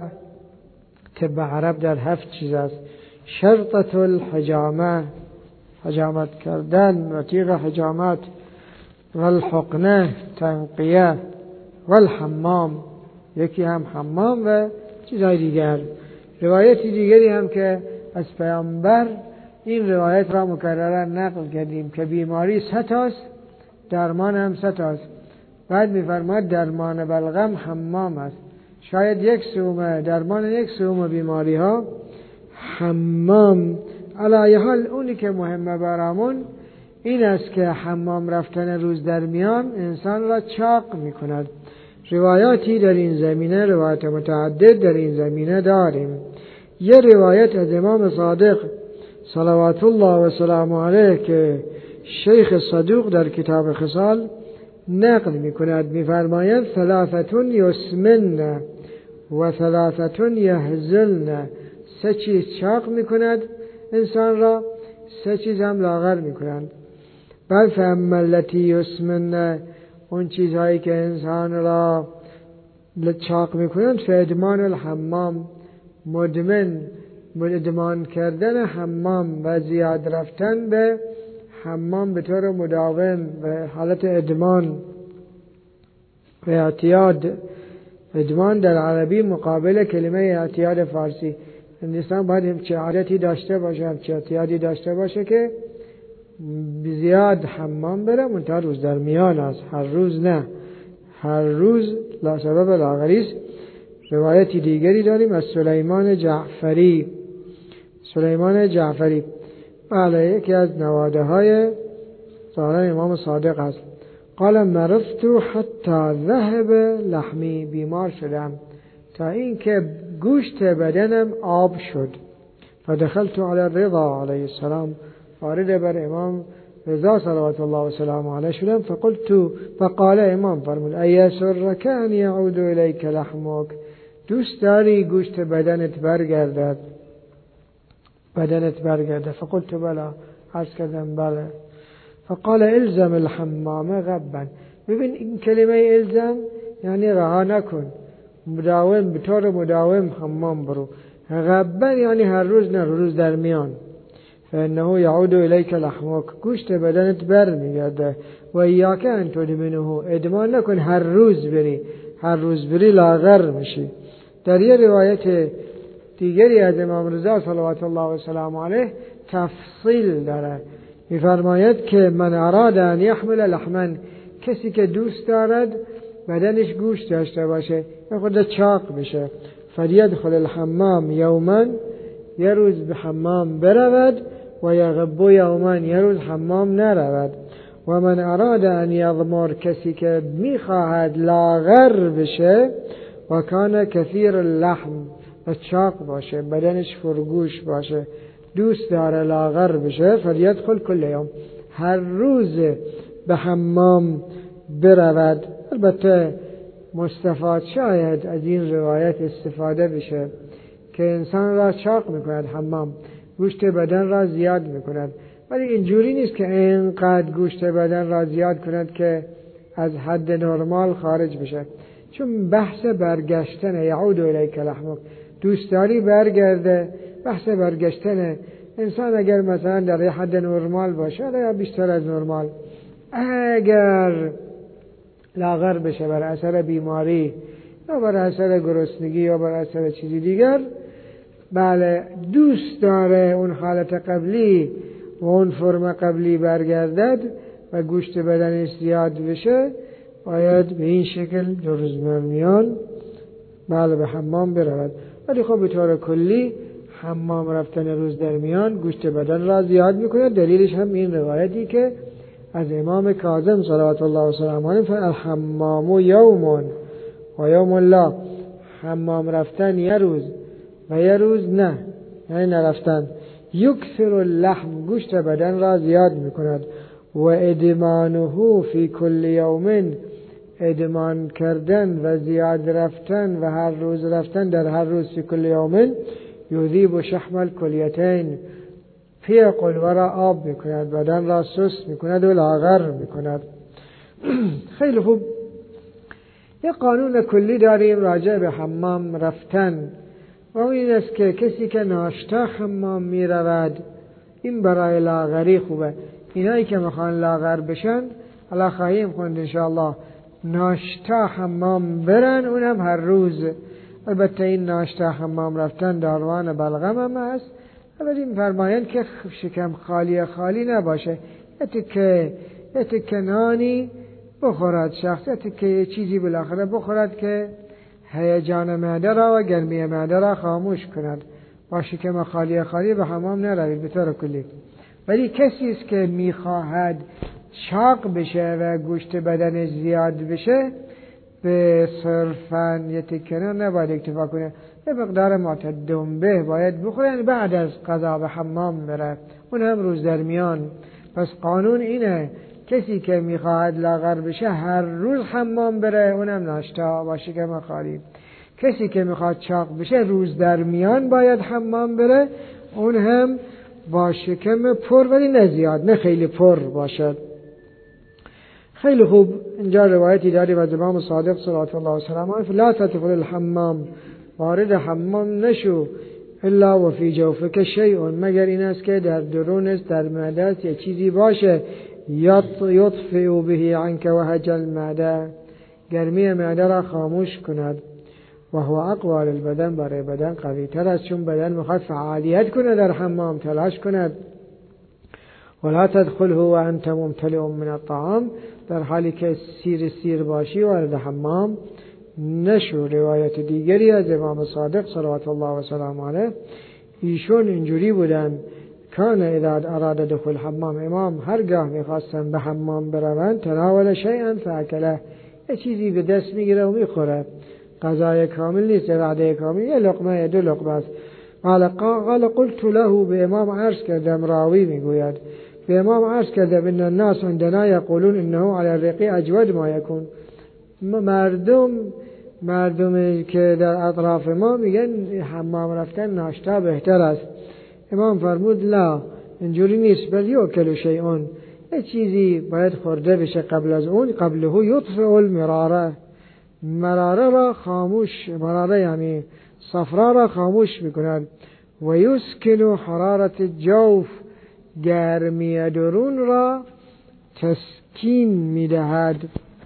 طب عرب در هفت چیز است: شرطة الحجامه، حجامت کردن و تیغ حجامت، و الحقنه تنقیه، و الحمام، یکی هم حمام و چیزهای دیگر. روایتی دیگری هم که از پیامبر این روایت را مکررن نقل کردیم که بیماری ستاست، درمان هم ستاست. بعد می‌فرماید درمان بلغم حمام است. شاید یک سوم درمان یک سوم بیماری ها حمام. علی حال اونی که مهمه برامون این است که حمام رفتن روز درمیان انسان را چاق می‌کند. روایاتی در این زمینه، روایت متعدد در این زمینه داریم. یه روایت از امام صادق صلوات الله و سلام علیه که شیخ صدوق در کتاب خصال نقل می‌کند، می‌فرماید ثلاثة یسمن و ثلاثة یهزلن، سه چیز چاق می‌کند انسان را، سه چیز هم لاغر می‌کنند. بل فاما التی یسمن، اون چیزهایی که انسان را چاق می‌کنند، فادمان الحمام، مدمن، ادمان کردن حمام و زیاد رفتن به حمام به طور مداوم و حالت ادمان و اعتیاد. ادمان در عربی مقابل کلمه اعتیاد فارسی. انسان باید همچه عادتی داشته باشه، همچه اعتیادی داشته باشه که زیاد حمام بره، منتها روز در میان است، هر روز نه، هر روز لا سبب لاغری است. روایتی دیگری داریم از سلیمان جعفری. سلیمان جعفری بله، یکی از نواده های ظاهرا امام صادق است. قال مرضت حتی ذهب لحمی، بیمار شدم تا این که گوشت بدنم آب شد. فدخلت علی الرضا علیه السلام، وارد بر امام رضا صلوات الله و سلامه علیه شدم. فقلت، فقال امام فرمود ایسرک ان یعود الیک لحمک، دوست داری گوشت بدنت برگردد بدنت برگرده؟ فقلت بلا، عرض کردم بله. فقال الزم الحمام غبا. ببین این کلمه الزم یعنی رها نکن، مداوم، به طور مداوم حمام برو. غبا یعنی هر روز نه، روز در میان. فانه یعود الیک لحمک، گوشت بدنت بر میگرده. و ایاک ان تدمنه، ادمان نکن هر روز بری، هر روز بری لاغر میشی. در یه روایت دیگری از امام رضا صلوات الله و سلام علیه تفصیل داره، میفرماید که من اراد ان یحمل لحما، کسی که دوست دارد بدنش گوشت داشته باشه یا خود چاق بشه، فلیدخل الحمام یوما، یه روز به حمام برود، و یغب یوما، یه روز حمام نرود. و من اراد ان یضمر، کسی که میخواهد لاغر بشه، و کان کثیر اللحم، و چاق باشه، بدنش فرگوش باشه، دوست داره لاغر بشه، فلیدخل کل یوم، هر روز به حمام برود. البته مستفاد شاید از این روایت استفاده بشه که انسان را چاق میکند حمام، گوشت بدن را زیاد میکند، ولی اینجوری نیست که اینقدر گوشت بدن را زیاد کند که از حد نرمال خارج بشه. چون بحث برگشتن، یعود الیک لحمک، دوست داری برگرده، بحث برگشتن. انسان اگر مثلا در حد نرمال باشه یا بیشتر از نرمال، اگر لاغر بشه بر اثر بیماری یا بر اثر گرسنگی یا بر اثر چیزی دیگر، بله دوست داره اون حالت قبلی و اون فرم قبلی برگردد و گوشت بدنش زیاد بشه، باید به این شکل دو روز میان بله به حمام برود. ولی خب به طور کلی حمام رفتن روز در میان گوشت بدن را زیاد میکنه. دلیلش هم این روایتی که از امام کاظم صلوات الله و سلام علیه فرمود الحمام یوم و یوم الله، حمام رفتن یه روز و یه روز نه، یعنی نرفتن. یکثر اللحم، گوشت بدن را زیاد میکند. و ادمانه فی کل یوم، ادمان کردن و زیاد رفتن و هر روز رفتن در هر روز فی کل یوم، یذیب شحم الکلیتین، پی قلوه را آب میکند، بدن را سست میکند و لاغر میکند. خیلی خوب. یه قانون کلی داریم راجع به حمام رفتن، و این است که کسی که ناشتا حمام میرود، این برای لاغری خوبه. اینایی که میخوان لاغر بشن، الله خواهیم خوند انشاءالله، ناشتا حمام برن، اونم هر روز. البته این ناشتا حمام رفتن داروان بلغم هم هست، ولی فرمایند که شکم خالی خالی نباشه، یه تکه یه تکه نانی بخورد شخص، یه تکه چیزی بالاخره بخورد که هیجان معده را و گرمی معده را خاموش کند. با شکم خالی خالی به حمام نروید به طور کلی. ولی کسی است که میخواهد چاق بشه و گوشت بدنش زیاد بشه، به صرفاً یه تکه نباید اکتفا کنه، یه مقدار معتدل به باید بخوره، بعد از قضا به حمام بره، اون هم روز در میان. پس قانون اینه، کسی که میخواهد لاغر بشه هر روز حمام بره، اونم ناشتا با شکم خالی. کسی که میخواد چاق بشه روز در میان باید حمام بره، اون هم با شکم پر ولی نه زیاد، نه خیلی پر باشد. خیلی خوب. اینجا روایتی داریم از امام صادق صلوات الله و سلام علیه لا تدخل الحمام، وارد حمام نشو الا و فی جوفک شیء، مگر این است که در درونت در معده‌ت یه چیزی باشه یطفئ به عنک وهج المعده، گرمی معده را خاموش کند. و هو اقوى للبدن، برای بدن قوی تر است، چون بدن میخواد فعالیت کنه در حمام، تلاش کند. ولا تدخله وانت ممتلئ من الطعام، در حالی که سیر سیر باشی وارد حمام نشو. روایت دیگری از امام صادق صلوات الله و سلام علیه، ایشون اینجوری بودن، کان اذا اراد دخول حمام، امام هرگاه میخواستن به حمام بروند، تناول شیئا فاکله، یه چیزی به دست میگیره و میخوره، غذای کامل نیست، وعده کامل، یه لقمه دو لقمه است. قال قلت له، به امام عرض کردم، راوی میگوید به امام عرض کردم ان الناس عندنا یقولون انه على الرقی اجود ما یکون، مردم مردمی که در اطراف ما میگن حمام رفتن ناشتا بهتر است. امام فرمود لا، اینجوری نیست، بل یوکل شیئون، یه چیزی باید خورده بشه قبل از اون. قبله یطفئ المراره، مراره را خاموش، مراره یعنی صفرا را خاموش میکند. و یسکن حرارت الجوف، گرمی درون را تسکین میدهد.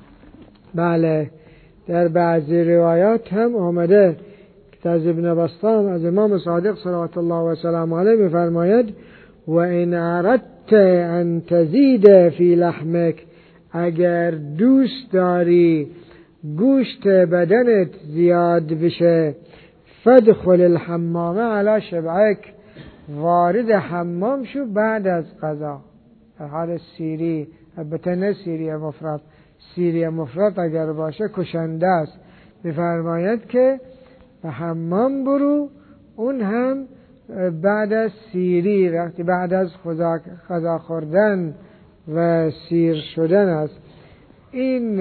بله، در بعضی روایات هم آمده که از ابن بسطام از امام صادق صلوات الله و سلام علیه میفرماید و این اردت ان تزید فی لحمک، اگر دوست داری گوشت بدنت زیاد بشه، فدخل الحمام علی شبعک، وارد حمام شو بعد از غذا. در حال سیری، البته نه سیری مفرد، سیری مفرد اگر باشه کشنده است. میفرماید که به حمام برو، اون هم بعد از سیری، وقتی بعد از غذا خوردن و سیر شدن است. این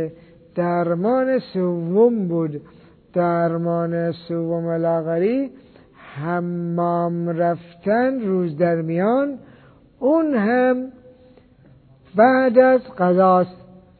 درمان سوم بود. درمان سوم لاغری حمام رفتن روز درمیان، اون هم بعد از غذاست.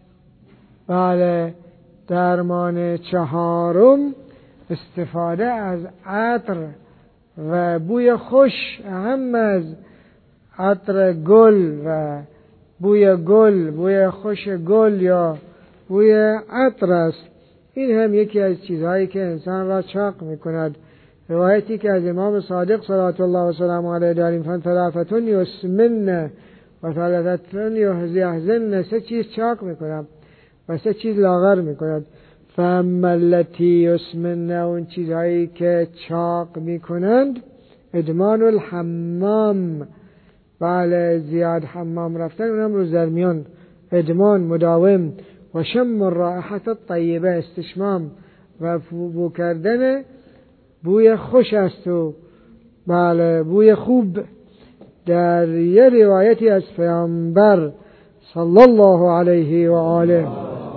بله، درمان چهارم استفاده از عطر و بوی خوش، اهم از عطر گل و بوی گل، بوی خوش گل یا بوی عطر است. این هم یکی از چیزهایی که انسان را چاق میکند. روایتی که از امام صادق صلوات الله و سلام علیه داریم، فن ثلاثتون یسمن و ثلاثتون یحزن، سه چیز چاق میکنم و سه چیز لاغر میکند. فاما التی یسمن، اون چیزهایی که چاق میکنند، ادمان الحمام، بله زیاد حمام رفتن، اونم روز درمیان، ادمان مداوم. و شم الرائحة الطیبه، استشمام و بو کردن بوی خوش است و بله بوی خوب. در یه روایتی از پیامبر صلی الله علیه و آله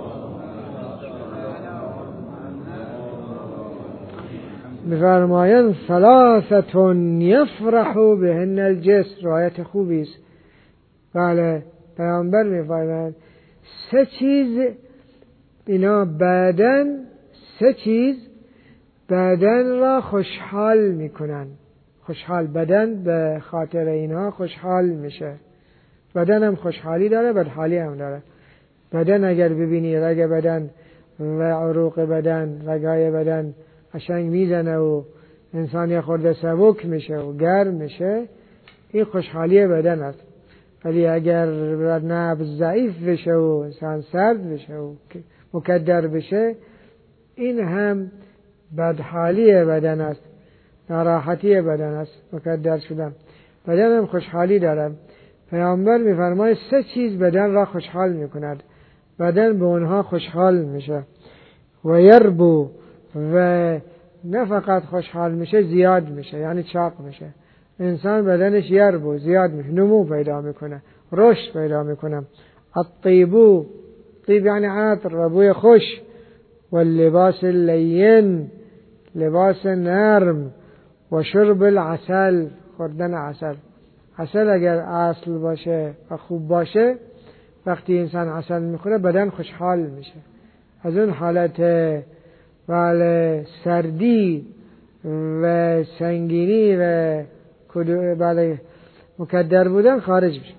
می‌فرمایند ثلاثة یفرح بهن الجسر، روایت خوبی است. بله، پیامبر می‌فرمایند سه چیز اینا بدن، سه چیز بدن را خوشحال میکنن. خوشحال، بدن به خاطر اینها خوشحال میشه. بدن هم خوشحالی داره، بدحالی هم داره. بدن اگر ببینی رگ بدن و عروق بدن، رگای بدن قشنگ میزنه و انسان یه خورده سبک میشه و گرم میشه، این خوشحالی بدن است. ولی اگر نبض ضعیف بشه و انسان سرد بشه و مکدر بشه، این هم بدحالی بدن است، ناراحتی بدن است، مکدر شدن. بدن هم خوشحالی داره. پیامبر میفرماید سه چیز بدن را خوشحال میکند، بدن به اونها خوشحال میشه. و یربو، و نه فقط خوشحال میشه، زیاد میشه، یعنی چاق میشه. انسان بدنش یربو، زیاد میشه، نمو پیدا میکنه، رشد پیدا میکنه. الطیبو، طیب یعنی عطر و بوی خوش. و لباس اللین، لباس نرم. و شرب العسل، خوردن عسل. عسل اگر اصل باشه و خوب باشه، وقتی انسان عسل میخوره بدن خوشحال میشه، از اون حالت بله سردی و سنگینی و بله مکدر بودن خارج میشه.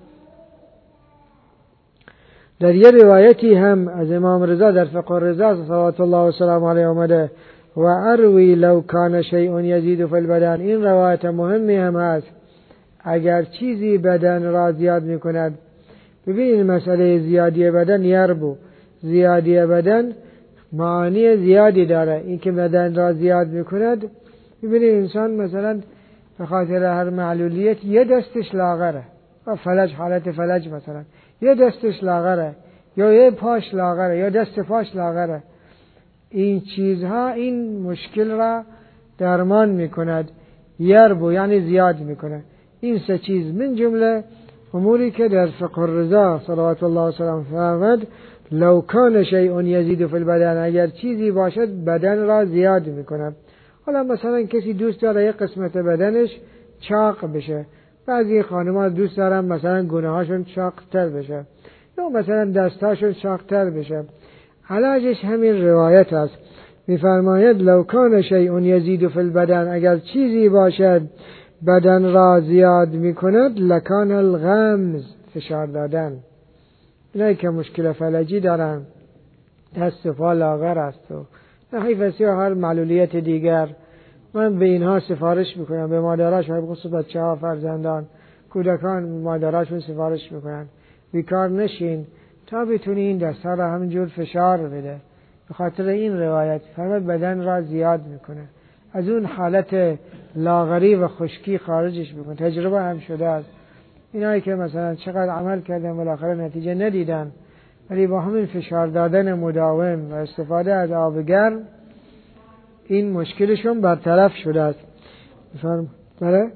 در یه روایتی هم از امام رضا در فقه الرضا صلوات الله و سلام علیه آمده و اروی لو کان شیء یزید فی البدن. این روایت مهمی هم هست. اگر چیزی بدن را زیاد میکند، ببینید مسئله زیادی بدن، یربو، زیادی بدن معانی زیادی داره. این که بدن را زیاد میکند، ببینید انسان مثلا به خاطر هر معلولیت یه دستش لاغره، و فلج، حالت فلج مثلا، یه دستش لاغره یا یه پاش لاغره یا دست پاش لاغره. این چیزها این مشکل را درمان میکند. یربو یعنی زیاد میکنه. این سه چیز من جمله اموری که در فقه الرضا صلوات الله و سلام فرمود لو کان شیء یزید فی البدن، اگر چیزی باشد بدن را زیاد میکند. حالا مثلا کسی دوست داره یک قسمت بدنش چاق بشه، بعضی خانم‌ها دوست دارن مثلا گونه‌هاشون چاق‌تر بشه یا مثلا دستاشون چاق‌تر بشه. علاجش همین روایت است. می‌فرماید لو کان شیء یزید فی البدن، اگر چیزی باشد بدن را زیاد میکند، لکان الغمز، فشار دادن. اینایی که مشکل فلجی دارن، دست و پا لاغر است و نحیفسی و هر معلولیت دیگر، من به اینها سفارش میکنم، به مادراش و خصوص بچه ها، فرزندان، کودکان مادراشون سفارش میکنن بیکار نشین تا بتونی این دست ها را همینجور فشار بده. به خاطر این روایت فرمود بدن را زیاد میکنه، از اون حالت لاغری و خشکی خارجش میکنه. تجربه هم شده است. اینایی که مثلا چقدر عمل کردن بالاخره نتیجه ندیدن، ولی با همین فشار دادن مداوم و استفاده از آب گرم این مشکلشون برطرف شده است. بفرم بله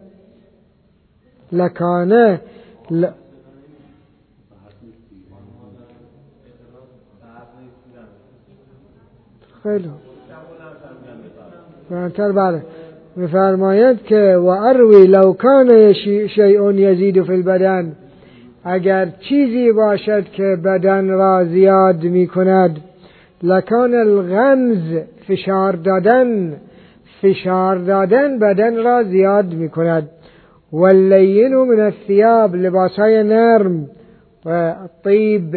لکانه ل... خیلی برانتر بله میفرماید که و اروی لو کان شیء یزید فی البدن، اگر چیزی باشد که بدن را زیاد می کند، لکان الغمز، فشار دادن، فشار دادن بدن را زیاد می کند. واللین من الثياب، لباسهای نرم، و طیب،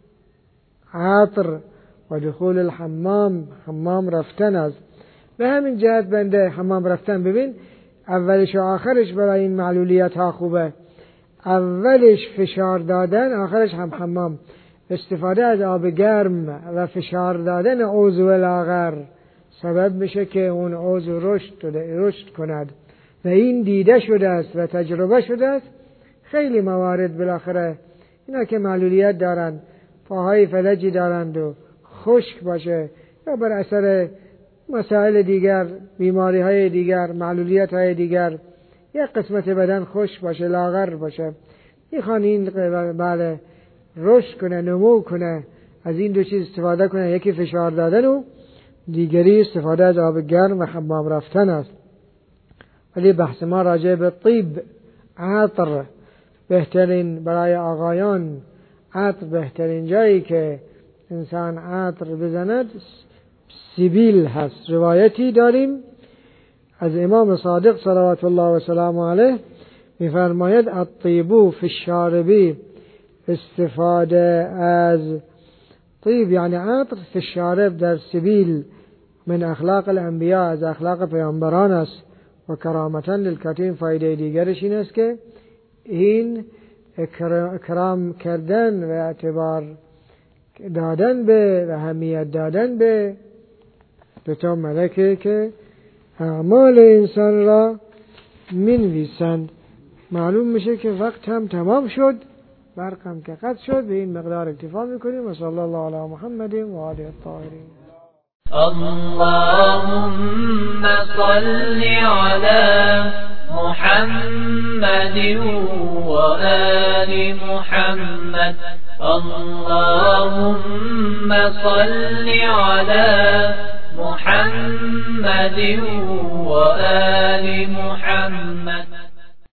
عطر، و دخول الحمام، حمام رفتن است. به همین جهت بنده حمام رفتن ببین اولش و آخرش برای این معلولیت ها خوبه. اولش فشار دادن، آخرش هم حمام. استفاده از آب گرم و فشار دادن عضو لاغر سبب میشه که اون عضو رشد رشد کند و این دیده شده است و تجربه شده است. خیلی موارد بالاخره اینا که معلولیت دارن، پاهای فلجی دارند و خشک باشه یا بر اثر مسائل دیگر، بیماری های دیگر، معلولیت های دیگر، یک قسمت بدن خشک باشه، لاغر باشه، میخوان این بله رشد کنه، نمو کنه، از این دو چیز استفاده کنه، یکی فشار دادن و دیگری استفاده از آب گرم و حمام رفتن است. ولی بحث ما راجع به طیب، عطر، بهترین برای آقایان عطر، بهترین جایی که انسان عطر بزند سیبیل هست. روایتی داریم از امام صادق صلوات الله و سلام علیه میفرماید الطیبو فی الشاربی، استفاده از طیب یعنی عطر فی الشارب در سیبیل، من اخلاق الانبیاء، از اخلاق پیامبران است. و کرامتا للکتیم، فایده دیگرش این است که این اکرام کردن و اعتبار دادن به و اهمیت دادن به دو تا ملکه که اعمال انسان را منویسند. معلوم میشه که وقت هم تمام شد، برق هم که قطع شد. به این مقدار اکتفا میکنیم. و صلی الله علی محمد و آله الطاهرین. اللهم صل على محمد وآل محمد. اللهم صل على محمد وآل محمد.